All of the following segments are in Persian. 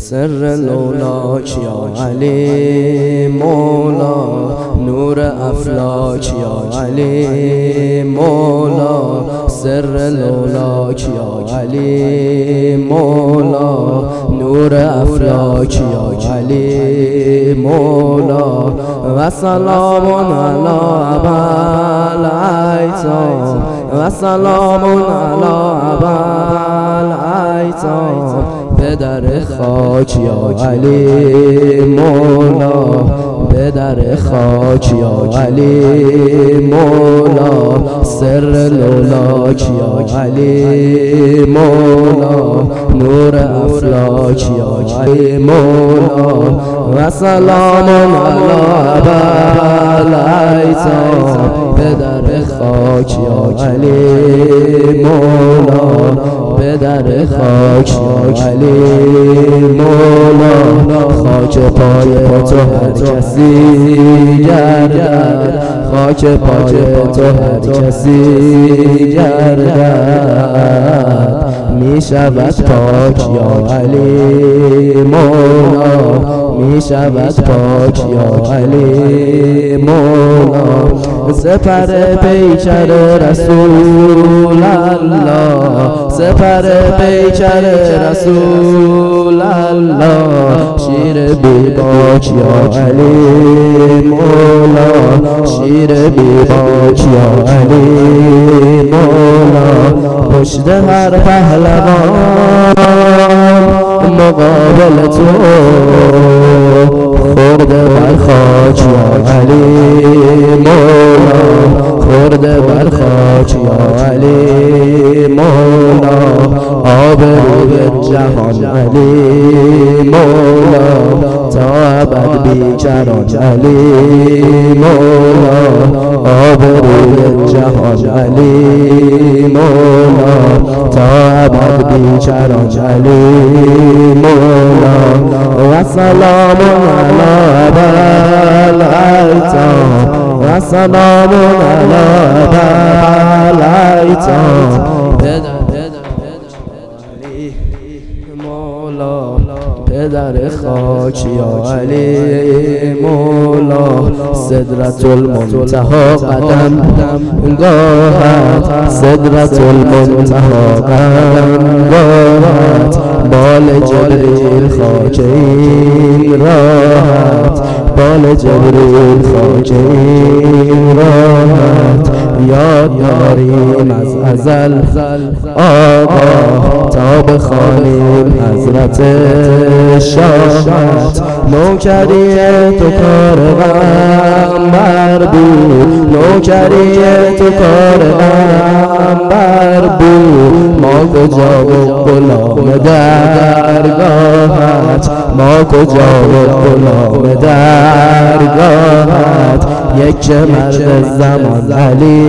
سر لولاک یا علی مولا، نور افلاک یا علی مولا، سر لولاک یا علی مولا، نور افلاک یا علی مولا، و سلام علی ابوالایتام، و سلام علی ابوالایتام، پدر خاک یا علی مولا، پدر خاک یا علی مولا، سر لولاک یا علی مولا، نور افلاک یا علی مولا، و سلام علی ابوالایتام، پدر خاک یا علی مولا، پدر خاک یا علی مولا، خاک پای تو هر کسی گردد، خاک پای تو هر کسی گردد، می شود پاک یا علی مولا، می شود پاک یا علی مولا، سپر پیکر رسول الله، سپر پیکر رسول الله، شیر بی باک یا علی مولا، شیر بی باک یا علی مولا، پشت هر پهلوان مقابل تو خورده بر خاک یا علی مولا، خورده بر خاک یا علی مولا، آبروی جهان علی مولا، تا ابد بیکران علی مولا، آبروی جهان علی مولا، تا ابد بیکران علی مولا، و سلام علی ابوالایتام، و سلام علی ابوالایتام، پدر خاک یا علی مولا، سدرة المنتهى قدم گاهت، سدرة المنتهى قدم گاهت، بال جبریل خاک این راحت، بال جبریل خاک این راحت، یاد داریم از ازل آقا تا بخوانیم حضرت شاهت، نوکری تو کار پیغمبر بود، نوکری تو کار پیغمبر بود، ما کجا و غلام درگاهت، ما کجا و غلام درگاهت، یک مرد زمان علی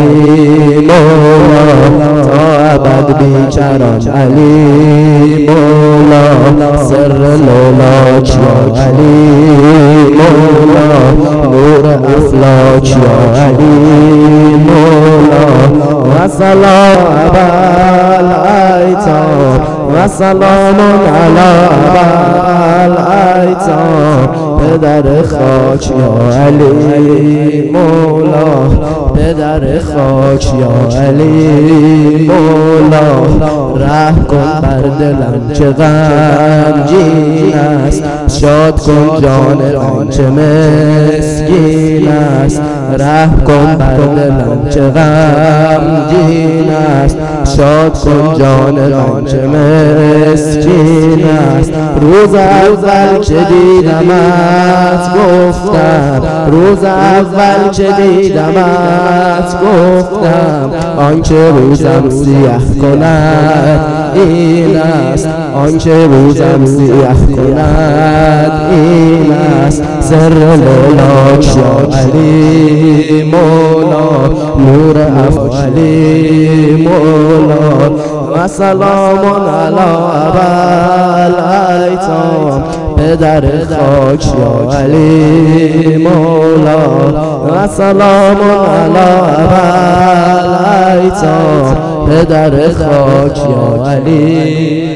مولا، تا ابد بیکران علی مولا، سر لولاک یا علی مولا، نور افلاک یا علی مولا، و سلام ابوالایتام، و سلام علی ابوالایتام، پدر خاک یا علی مولا، پدر خاک یا علی مولا، رحم کن بر دلم که غمگین است، شاد کن جان آنچه مسکین است، رحم کن بر دلم که غمگین است، شاد کن جان آنچه مسکین است، روز اول که دیدمت گفتم، روز اول که دیدمت گفتم، آنچه روزم سیاه کند این است، آنچه روزم سیاه کند این است، سر لولاک یا علی مولا، نور افعلی مولا، و سلام علی ابوالایتام، پدر خاک یا علی مولا، و سلام علی ابوالایتام، پدر خاک یا علی